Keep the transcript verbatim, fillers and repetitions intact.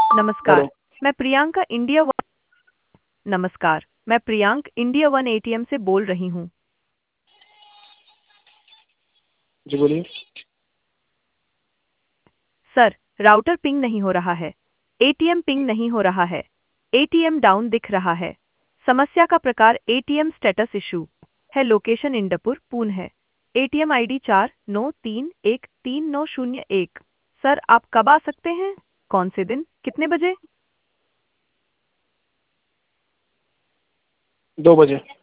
नमस्कार। हेलो। मैं Priyanka India one नमस्कार। मैं प्रियांक इंडिया वन एटीएम से बोल रही हूँ। जी बोलिए। सर, राउटर पिंग नहीं हो रहा है। एटीएम पिंग नहीं हो रहा है। एटीएम डाउन दिख रहा है। समस्या का प्रकार एटीएम स्टेटस इशू है। लोकेशन इंदपुर, पुणे है। एटीएम आईडी चार नौ तीन एक तीन नौ शून्य एक। सर, आप कब आ सकते हैं? कौन से दिन, कितने बजे? दो बजे।